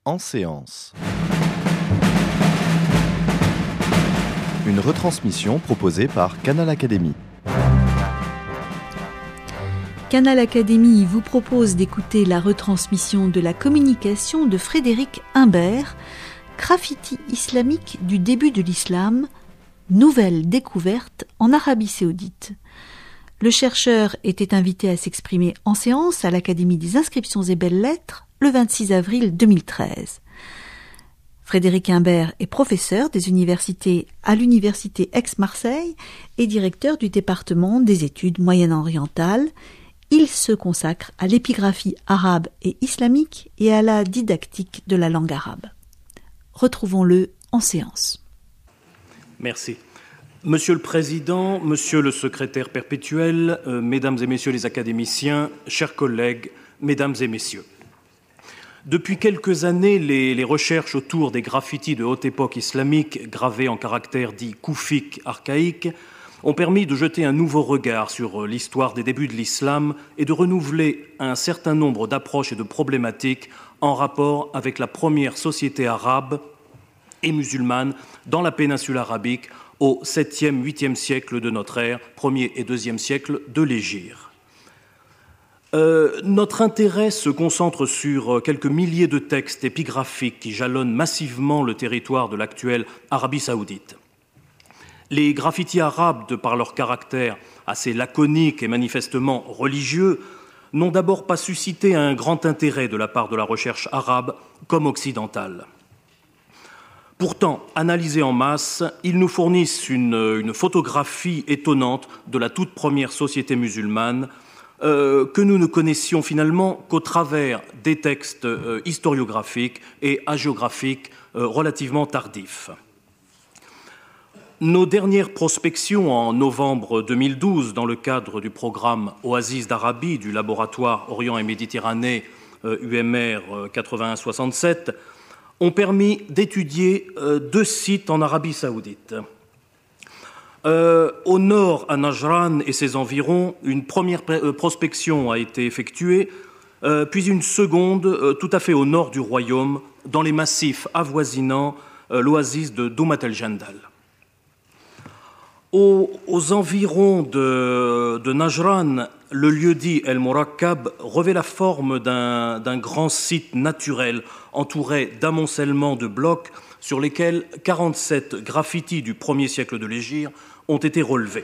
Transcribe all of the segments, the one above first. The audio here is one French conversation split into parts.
En séance. Une retransmission proposée par Canal Académie. Canal Académie vous propose d'écouter la retransmission de la communication de Frédéric Imbert, Graffiti islamique du début de l'islam, nouvelle découverte en Arabie Saoudite. Le chercheur était invité à s'exprimer en séance à l'Académie des inscriptions et belles-lettres le 26 avril 2013. Frédéric Imbert est professeur des universités à l'Université Aix-Marseille et directeur du département des études moyen-orientales. Il se consacre à l'épigraphie arabe et islamique et à la didactique de la langue arabe. Retrouvons-le en séance. Merci. Monsieur le Président, Monsieur le Secrétaire perpétuel, Mesdames et Messieurs les académiciens, chers collègues, Mesdames et Messieurs. Depuis quelques années, les recherches autour des graffitis de haute époque islamique, gravés en caractères dits koufiques archaïques, ont permis de jeter un nouveau regard sur l'histoire des débuts de l'islam et de renouveler un certain nombre d'approches et de problématiques en rapport avec la première société arabe et musulmane dans la péninsule arabique au 7e, 8e siècle de notre ère, 1er et 2e siècle de l'Hégire. Notre intérêt se concentre sur quelques milliers de textes épigraphiques qui jalonnent massivement le territoire de l'actuelle Arabie saoudite. Les graffitis arabes, de par leur caractère assez laconique et manifestement religieux, n'ont d'abord pas suscité un grand intérêt de la part de la recherche arabe comme occidentale. Pourtant, analysés en masse, ils nous fournissent une photographie étonnante de la toute première société musulmane, que nous ne connaissions finalement qu'au travers des textes historiographiques et hagiographiques relativement tardifs. Nos dernières prospections en novembre 2012, dans le cadre du programme Oasis d'Arabie du laboratoire Orient et Méditerranée UMR 8167, ont permis d'étudier 2 sites en Arabie saoudite. Au nord, à Najran et ses environs, une première prospection a été effectuée, puis une seconde tout à fait au nord du royaume, dans les massifs avoisinant l'oasis de Doumat el-Jandal. Aux environs de Najran, le lieu-dit El-Murakkab revêt la forme d'un grand site naturel entouré d'amoncellements de blocs sur lesquels 47 graffitis du 1er siècle de l'Hégire ont été relevés.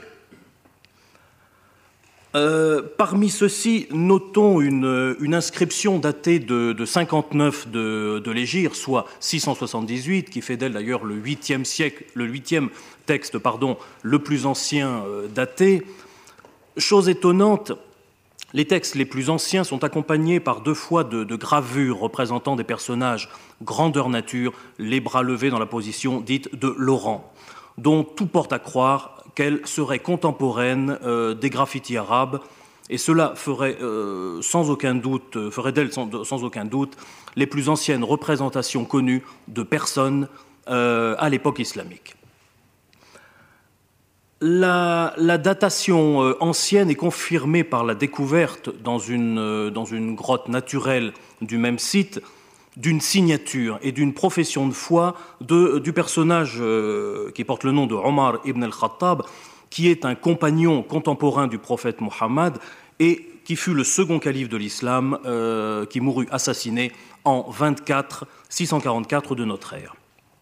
Parmi ceux-ci, notons une inscription datée de 59 de l'Hégire, soit 678, qui fait d'elle d'ailleurs le 8e texte le plus ancien daté. Chose étonnante, les textes les plus anciens sont accompagnés par 2 fois de gravures représentant des personnages grandeur nature, les bras levés dans la position dite de l'Oran, dont tout porte à croire qu'elle serait contemporaine des graffitis arabes, et cela ferait d'elle sans aucun doute les plus anciennes représentations connues de personnes à l'époque islamique. La datation ancienne est confirmée par la découverte dans une grotte naturelle du même site d'une signature et d'une profession de foi du personnage qui porte le nom de Omar ibn al-Khattab, qui est un compagnon contemporain du prophète Mohammed et qui fut le second calife de l'islam, qui mourut assassiné en 644 de notre ère.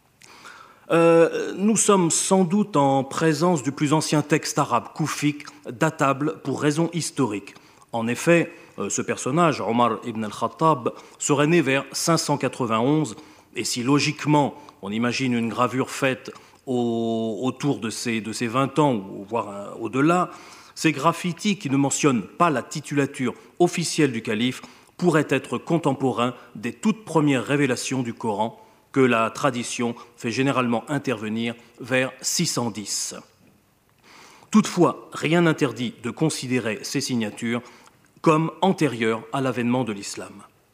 Nous sommes sans doute en présence du plus ancien texte arabe koufique datable pour raisons historiques. En effet, ce personnage, Omar ibn al-Khattab, serait né vers 591, et si logiquement on imagine une gravure faite autour de ses 20 ans, ou voire au-delà, ces graffitis qui ne mentionnent pas la titulature officielle du calife pourraient être contemporains des toutes premières révélations du Coran, que la tradition fait généralement intervenir vers 610. Toutefois, rien n'interdit de considérer ces signatures comme antérieures à l'avènement de l'islam.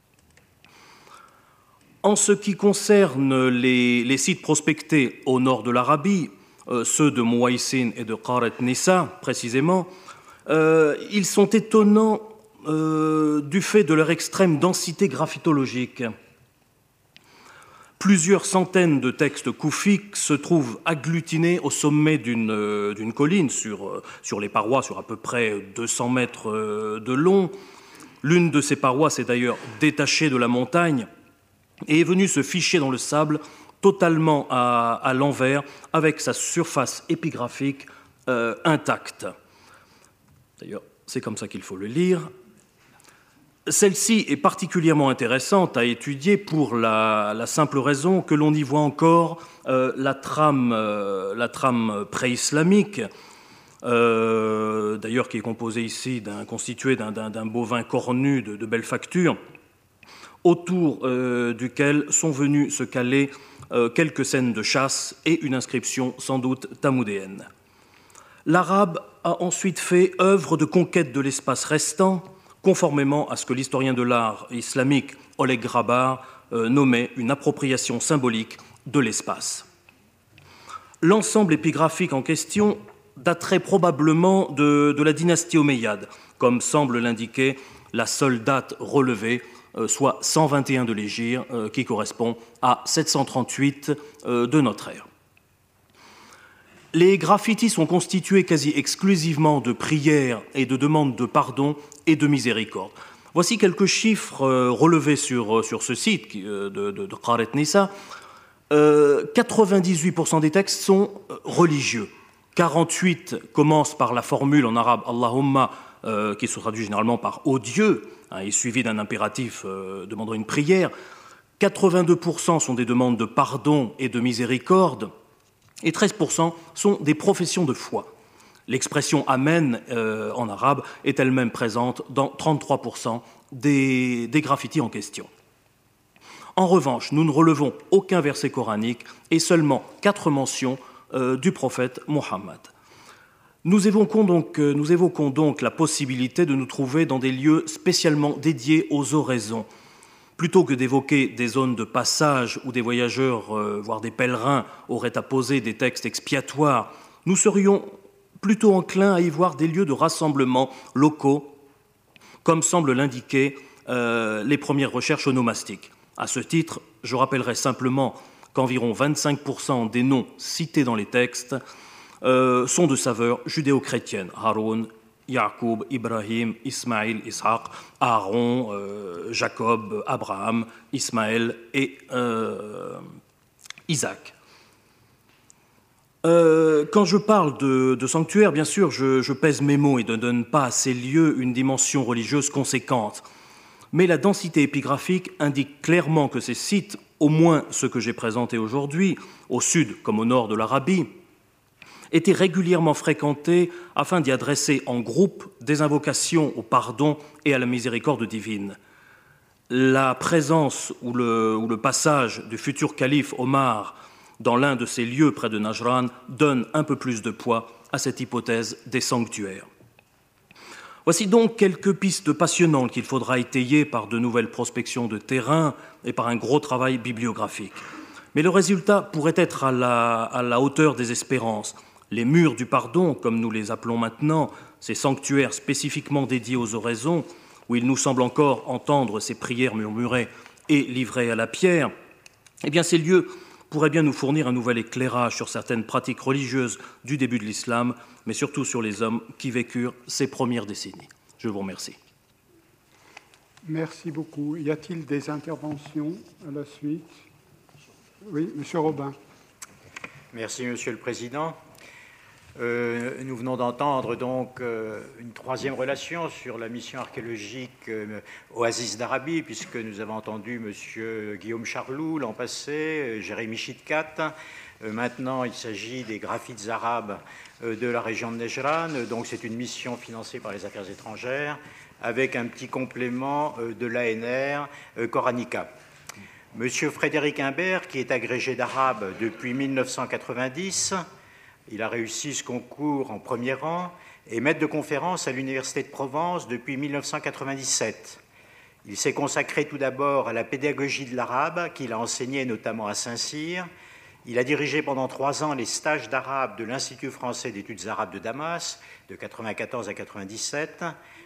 En ce qui concerne les sites prospectés au nord de l'Arabie, ceux de Mouaïsin et de Qaret Nissa précisément, ils sont étonnants du fait de leur extrême densité graphitologique. Plusieurs centaines de textes koufiques se trouvent agglutinés au sommet d'une colline sur les parois, sur à peu près 200 mètres de long. L'une de ces parois s'est d'ailleurs détachée de la montagne et est venue se ficher dans le sable totalement à l'envers, avec sa surface épigraphique intacte. D'ailleurs, c'est comme ça qu'il faut le lire. Celle-ci est particulièrement intéressante à étudier pour la simple raison que l'on y voit encore la trame pré-islamique, d'ailleurs qui est composée ici constituée d'un bovin cornu de belle facture, autour duquel sont venus se caler quelques scènes de chasse et une inscription sans doute tamoudéenne. L'arabe a ensuite fait œuvre de conquête de l'espace restant, conformément à ce que l'historien de l'art islamique Oleg Grabar nommait une appropriation symbolique de l'espace. L'ensemble épigraphique en question daterait probablement de la dynastie omeyyade, comme semble l'indiquer la seule date relevée, soit 121 de l'Hégire, qui correspond à 738 de notre ère. Les graffitis sont constitués quasi exclusivement de prières et de demandes de pardon et de miséricorde. Voici quelques chiffres relevés sur ce site de Qaret Nisa. 98% des textes sont religieux. 48 commencent par la formule en arabe Allahumma, qui se traduit généralement par « Ô Dieu », et suivi d'un impératif demandant une prière. 82% sont des demandes de pardon et de miséricorde. Et 13% sont des professions de foi. L'expression « Amen » en arabe est elle-même présente dans 33% des graffitis en question. En revanche, nous ne relevons aucun verset coranique et seulement 4 mentions du prophète Mohammed. Nous évoquons donc la possibilité de nous trouver dans des lieux spécialement dédiés aux oraisons. Plutôt que d'évoquer des zones de passage où des voyageurs, voire des pèlerins, auraient à poser des textes expiatoires, nous serions plutôt enclins à y voir des lieux de rassemblement locaux, comme semblent l'indiquer les premières recherches onomastiques. À ce titre, je rappellerai simplement qu'environ 25% des noms cités dans les textes sont de saveur judéo-chrétienne. Haroun, Yacoub, Ibrahim, Ismaïl, Ishaq, Aaron, Jacob, Abraham, Ismaël et Isaac. Quand je parle de sanctuaire, bien sûr, je pèse mes mots et ne donne pas à ces lieux une dimension religieuse conséquente. Mais la densité épigraphique indique clairement que ces sites, au moins ceux que j'ai présentés aujourd'hui, au sud comme au nord de l'Arabie, étaient régulièrement fréquentés afin d'y adresser en groupe des invocations au pardon et à la miséricorde divine. La présence ou le passage du futur calife Omar dans l'un de ces lieux près de Najran donne un peu plus de poids à cette hypothèse des sanctuaires. Voici donc quelques pistes passionnantes qu'il faudra étayer par de nouvelles prospections de terrain et par un gros travail bibliographique. Mais le résultat pourrait être à la hauteur des espérances. Les murs du pardon, comme nous les appelons maintenant, ces sanctuaires spécifiquement dédiés aux oraisons, où il nous semble encore entendre ces prières murmurées et livrées à la pierre, eh bien ces lieux pourraient bien nous fournir un nouvel éclairage sur certaines pratiques religieuses du début de l'islam, mais surtout sur les hommes qui vécurent ces premières décennies. Je vous remercie. Merci beaucoup. Y a-t-il des interventions à la suite? Oui, Monsieur Robin. Merci, Monsieur le Président. Nous venons d'entendre donc une troisième relation sur la mission archéologique Oasis d'Arabie, puisque nous avons entendu M. Guillaume Charloux l'an passé, Jérémy Chitkat. Maintenant, il s'agit des graffites arabes de la région de Nejran. Donc, c'est une mission financée par les Affaires étrangères, avec un petit complément de l'ANR Coranica. M. Frédéric Imbert, qui est agrégé d'arabe depuis 1990, il a réussi ce concours en premier rang et maître de conférence à l'Université de Provence depuis 1997. Il s'est consacré tout d'abord à la pédagogie de l'arabe, qu'il a enseigné notamment à Saint-Cyr. Il a dirigé pendant 3 ans les stages d'arabe de l'Institut français d'études arabes de Damas, de 1994 à 1997,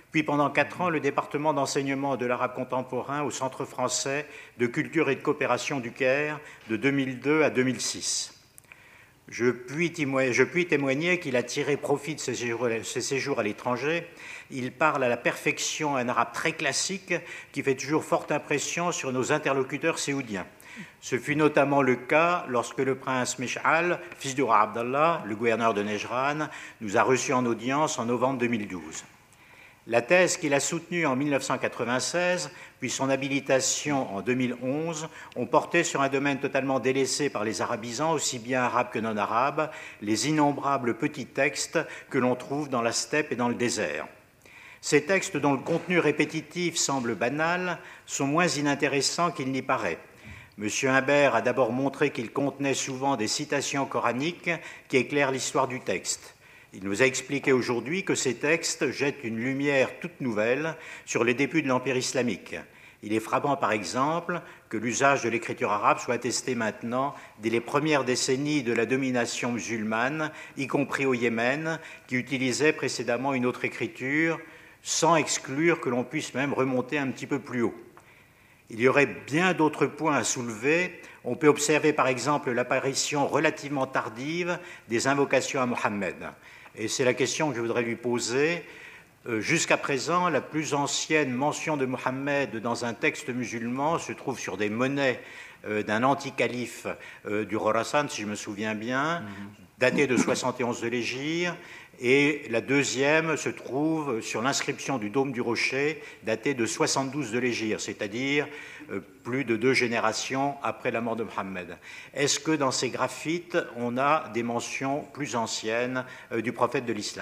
puis pendant 4 ans le département d'enseignement de l'arabe contemporain au Centre français de culture et de coopération du Caire de 2002 à 2006. Je puis témoigner qu'il a tiré profit de ses séjours à l'étranger. Il parle à la perfection un arabe très classique qui fait toujours forte impression sur nos interlocuteurs séoudiens. Ce fut notamment le cas lorsque le prince Mesh'al, fils du roi Abdallah, le gouverneur de Nejran, nous a reçus en audience en novembre 2012. La thèse qu'il a soutenue en 1996, puis son habilitation en 2011, ont porté sur un domaine totalement délaissé par les arabisants, aussi bien arabes que non arabes, les innombrables petits textes que l'on trouve dans la steppe et dans le désert. Ces textes, dont le contenu répétitif semble banal, sont moins inintéressants qu'il n'y paraît. M. Humbert a d'abord montré qu'ils contenaient souvent des citations coraniques qui éclairent l'histoire du texte. Il nous a expliqué aujourd'hui que ces textes jettent une lumière toute nouvelle sur les débuts de l'Empire islamique. Il est frappant, par exemple, que l'usage de l'écriture arabe soit attesté maintenant dès les premières décennies de la domination musulmane, y compris au Yémen, qui utilisait précédemment une autre écriture, sans exclure que l'on puisse même remonter un petit peu plus haut. Il y aurait bien d'autres points à soulever. On peut observer, par exemple, l'apparition relativement tardive des invocations à Mohammed. Et c'est la question que je voudrais lui poser. Jusqu'à présent, la plus ancienne mention de Mohammed dans un texte musulman se trouve sur des monnaies d'un anti-calife du Khorasan, si je me souviens bien, datée de 71 de l'Hégire, et la deuxième se trouve sur l'inscription du dôme du Rocher, datée de 72 de l'Hégire, c'est-à-dire plus de 2 générations après la mort de Mohammed. Est-ce que dans ces graphites, on a des mentions plus anciennes du prophète de l'islam ?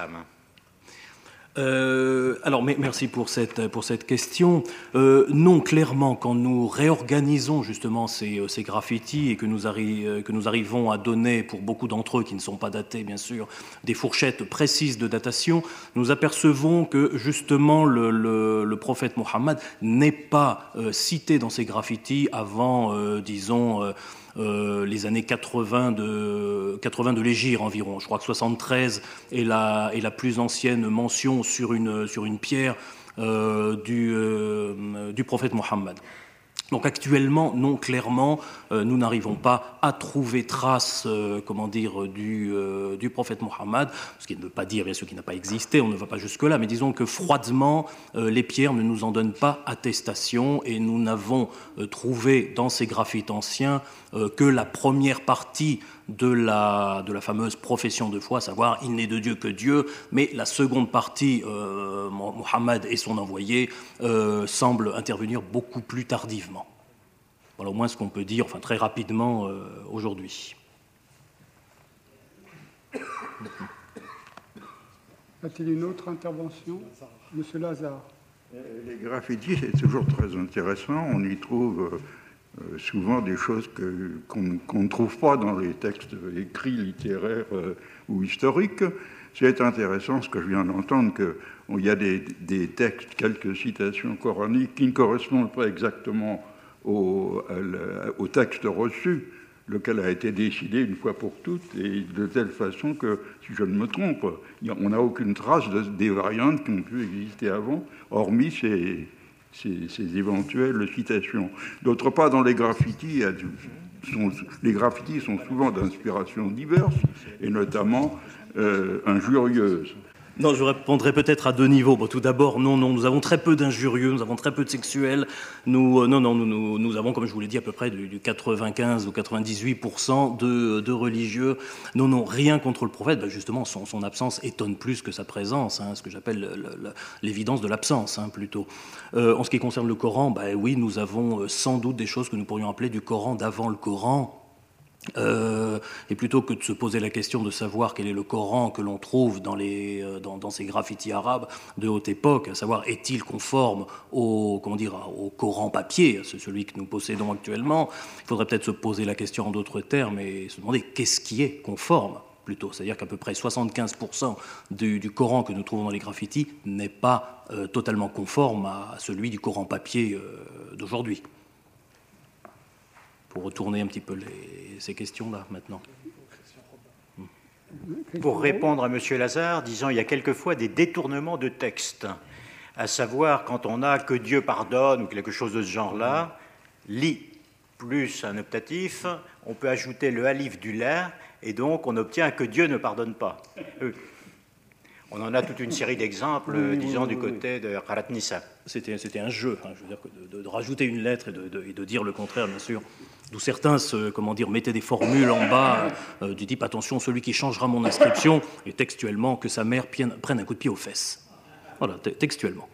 Alors, merci pour cette question. Non, clairement, quand nous réorganisons justement ces graffitis et que nous arrivons à donner, pour beaucoup d'entre eux qui ne sont pas datés, bien sûr, des fourchettes précises de datation, nous apercevons que justement le prophète Mohammed n'est pas cité dans ces graffitis avant, disons, les années 80 de l'Hégire environ. Je crois que 73 est la plus ancienne mention sur une pierre du prophète Mohammed. Donc actuellement, non, clairement, nous n'arrivons pas à trouver trace, du prophète Mohammed, ce qui ne veut pas dire bien sûr qu'il n'a pas existé, on ne va pas jusque-là, mais disons que froidement, les pierres ne nous en donnent pas attestation et nous n'avons trouvé dans ces graphites anciens que la première partie de la fameuse profession de foi, à savoir « il n'est de Dieu que Dieu », mais la seconde partie, Mohammed et son envoyé, semble intervenir beaucoup plus tardivement. Voilà au moins ce qu'on peut dire, enfin très rapidement, aujourd'hui. A-t-il une autre intervention ? Monsieur Lazare. Les graffitis, c'est toujours très intéressant. On y trouve souvent des choses qu'on ne trouve pas dans les textes écrits, littéraires ou historiques. C'est intéressant ce que je viens d'entendre, qu'il y a des textes, quelques citations coraniques qui ne correspondent pas exactement au texte reçu, lequel a été décidé une fois pour toutes, et de telle façon que, si je ne me trompe, on n'a aucune trace des variantes qui ont pu exister avant, hormis ces éventuelles citations. D'autre part, dans les graffitis, les graffitis sont souvent d'inspiration diverses, et notamment injurieuses. Non, je répondrai peut-être à 2 niveaux. Bon, tout d'abord, non, nous avons très peu d'injurieux, nous avons très peu de sexuels. Nous avons, comme je vous l'ai dit, à peu près du 95 ou 98% de religieux. Non, rien contre le prophète. Ben justement, son absence étonne plus que sa présence, ce que j'appelle l'évidence de l'absence, plutôt. En ce qui concerne le Coran, oui, nous avons sans doute des choses que nous pourrions appeler du Coran d'avant le Coran. Et plutôt que de se poser la question de savoir quel est le Coran que l'on trouve dans ces graffitis arabes de haute époque, à savoir est-il conforme au Coran papier, c'est celui que nous possédons actuellement, il faudrait peut-être se poser la question en d'autres termes et se demander qu'est-ce qui est conforme plutôt. C'est-à-dire qu'à peu près 75% du Coran que nous trouvons dans les graffitis n'est pas totalement conforme à celui du Coran papier d'aujourd'hui. Pour retourner un petit peu ces questions-là maintenant. Pour répondre à M. Lazare, disons il y a quelquefois des détournements de textes. à savoir quand on a que Dieu pardonne ou quelque chose de ce genre-là, li plus un optatif, on peut ajouter le alif du la, et donc on obtient que Dieu ne pardonne pas. On en a toute une série d'exemples, disons, du côté de Qarat Nisa. C'était un jeu, je veux dire, de rajouter une lettre et de dire le contraire, bien sûr. D'où certains mettaient des formules en bas du type « Attention, celui qui changera mon inscription » et textuellement que sa mère prenne un coup de pied aux fesses. Voilà, textuellement.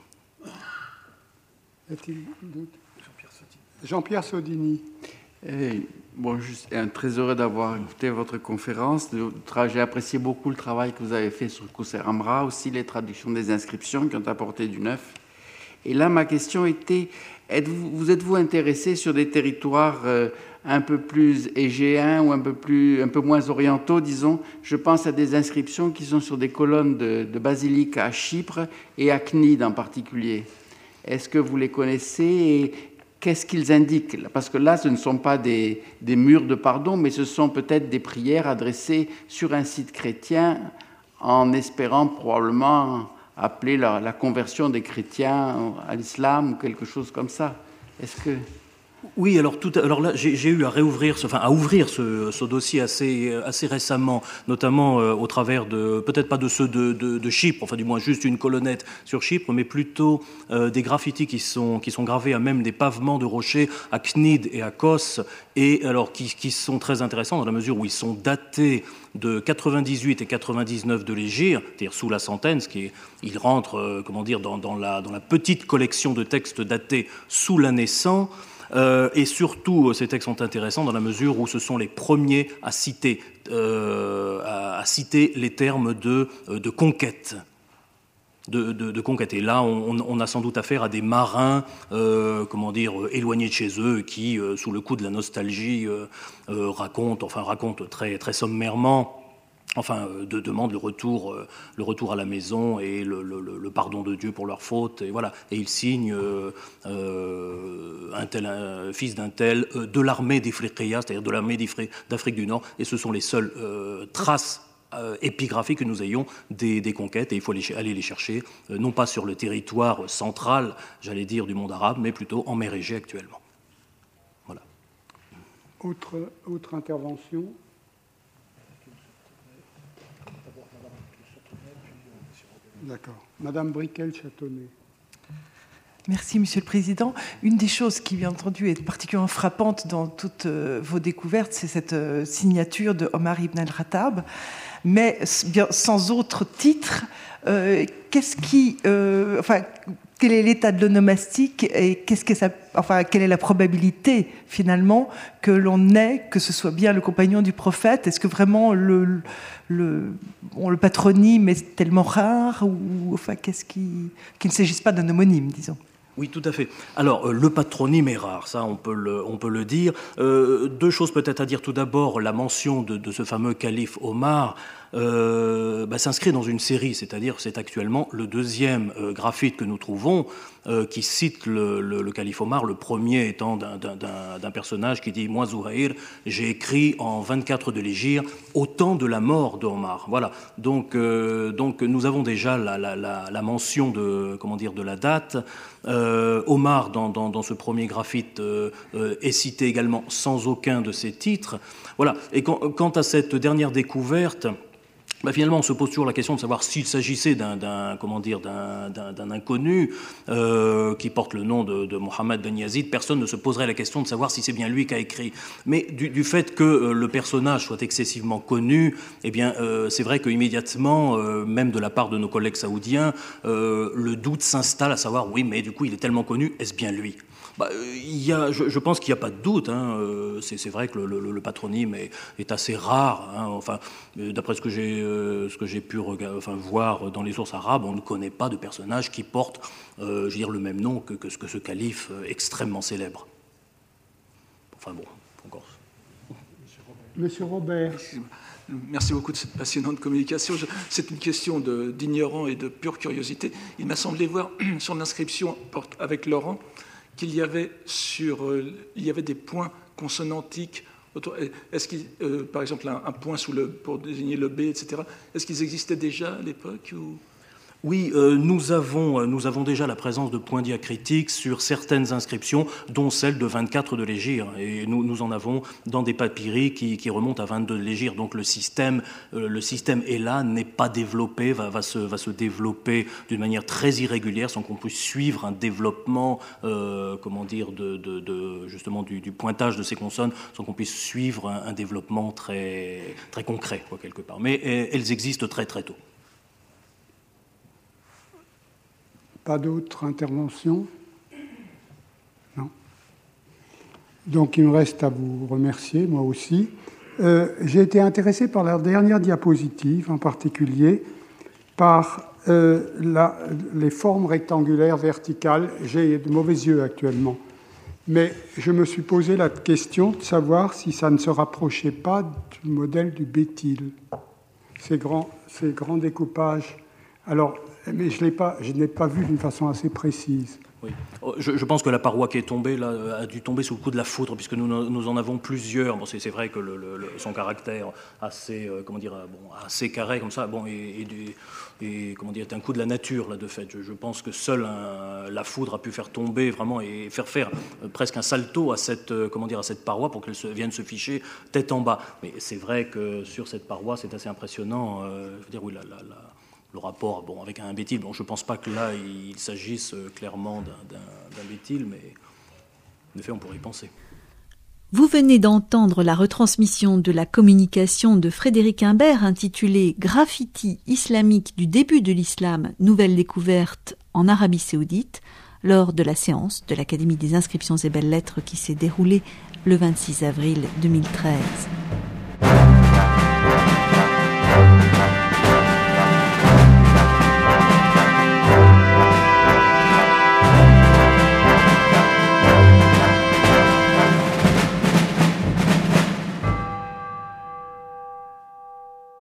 Jean-Pierre Sodini. Je suis très heureux d'avoir écouté votre conférence. J'ai apprécié beaucoup le travail que vous avez fait sur Kousser Amra, aussi les traductions des inscriptions qui ont apporté du neuf. Et là, ma question était, êtes-vous intéressé sur des territoires un peu plus égéens ou un peu moins orientaux, disons? Je pense à des inscriptions qui sont sur des colonnes de basiliques à Chypre et à Cnide en particulier. Est-ce que vous les connaissez et qu'est-ce qu'ils indiquent? Parce que là, ce ne sont pas des murs de pardon, mais ce sont peut-être des prières adressées sur un site chrétien en espérant probablement appeler la conversion des chrétiens à l'islam ou quelque chose comme ça. Est-ce que... Oui, alors là, j'ai eu à ouvrir ce dossier assez récemment, notamment au travers peut-être pas de ceux de Chypre, enfin du moins juste une colonnette sur Chypre, mais plutôt des graffitis qui sont gravés à même des pavements de rochers à Cnide et à Kos, et alors qui sont très intéressants dans la mesure où ils sont datés de 98 et 99 de l'Hégire, c'est-à-dire sous la centaine, il rentre dans la petite collection de textes datés sous l'année 100. Et surtout, ces textes sont intéressants dans la mesure où ce sont les premiers à citer les termes de conquête. De conquête. Et là, on a sans doute affaire à des marins, éloignés de chez eux, qui, sous le coup de la nostalgie, racontent très, très sommairement. Demandent le retour à la maison et le pardon de Dieu pour leurs fautes, et voilà. Et ils signent fils d'un tel de l'armée d'Ifriqiya, c'est-à-dire de l'armée d'Afrique du Nord, et ce sont les seules traces épigraphiques que nous ayons des conquêtes, et il faut aller les chercher, non pas sur le territoire central, j'allais dire, du monde arabe, mais plutôt en mer Égée actuellement. Voilà. Autre intervention? D'accord. Madame Briquel-Châtonnet. Merci, Monsieur le Président. Une des choses qui, bien entendu, est particulièrement frappante dans toutes vos découvertes, c'est cette signature de Omar ibn al-Khattab, mais bien, sans autre titre. Quel est l'état de l'onomastique et quelle est la probabilité finalement que l'on ait, que ce soit bien le compagnon du prophète? Est-ce que vraiment le patronyme est tellement rare ou qu'il ne s'agisse pas d'un homonyme, disons? Oui, tout à fait. Alors, le patronyme est rare, ça, on peut le dire. Deux choses peut-être à dire. Tout d'abord, la mention de ce fameux calife Omar s'inscrit dans une série, c'est-à-dire c'est actuellement le deuxième graphite que nous trouvons qui cite le calife Omar, le premier étant d'un personnage qui dit « Moi, Zuhair, j'ai écrit en 24 de l'Hégire au temps de la mort d'Omar ». Voilà, donc nous avons déjà la mention de la date. Omar, dans ce premier graphite, est cité également sans aucun de ses titres. Voilà. Et quant à cette dernière découverte, finalement, on se pose toujours la question de savoir s'il s'agissait d'un inconnu qui porte le nom de Mohammed Ben Yazid. Personne ne se poserait la question de savoir si c'est bien lui qui a écrit. Mais du fait que le personnage soit excessivement connu, eh bien, c'est vrai qu'immédiatement, même de la part de nos collègues saoudiens, le doute s'installe à savoir, oui, mais du coup, il est tellement connu, est-ce bien lui ? Je pense qu'il n'y a pas de doute. C'est vrai que le patronyme est assez rare. D'après ce que j'ai pu voir dans les sources arabes, on ne connaît pas de personnage qui porte, le même nom que ce calife extrêmement célèbre. Enfin bon, encore. Monsieur Robert. Merci beaucoup de cette passionnante communication. C'est une question d'ignorant et de pure curiosité. Il m'a semblé voir sur l'inscription avec Laurent qu'il y avait des points consonantiques. Est-ce qu'il, par exemple, un point pour désigner le B, etc. Est-ce qu'ils existaient déjà à l'époque ou... Oui, nous avons déjà la présence de points diacritiques sur certaines inscriptions, dont celle de 24 de l'Hégire. Et nous en avons dans des papyri qui remontent à 22 de l'Hégire. Donc le système est là, n'est pas développé, va se développer d'une manière très irrégulière sans qu'on puisse suivre un développement, justement du pointage de ces consonnes, sans qu'on puisse suivre un développement très, très concret, quelque part. Mais elles existent très très tôt. Pas d'autres interventions? Non. Donc il me reste à vous remercier, moi aussi. J'ai été intéressé par la dernière diapositive, en particulier par les formes rectangulaires verticales. J'ai de mauvais yeux actuellement, mais je me suis posé la question de savoir si ça ne se rapprochait pas du modèle du Béthyle, ces grands découpages. Alors, mais je n'ai pas vu d'une façon assez précise. Oui. Je pense que la paroi qui est tombée là a dû tomber sous le coup de la foudre, puisque nous en avons plusieurs. Bon, c'est vrai que son caractère assez assez carré comme ça, bon, est un coup de la nature là de fait. Je pense que seule la foudre a pu faire tomber vraiment et faire presque un salto à cette paroi pour qu'elle vienne se ficher tête en bas. Mais c'est vrai que sur cette paroi, c'est assez impressionnant. Je veux dire, oui, le rapport avec un Béthyle, je ne pense pas que là il s'agisse clairement d'un Béthyle, mais en effet on pourrait y penser. Vous venez d'entendre la retransmission de la communication de Frédéric Imbert intitulée « Graffiti islamique du début de l'islam, nouvelle découverte en Arabie Saoudite » lors de la séance de l'Académie des inscriptions et belles-lettres qui s'est déroulée le 26 avril 2013.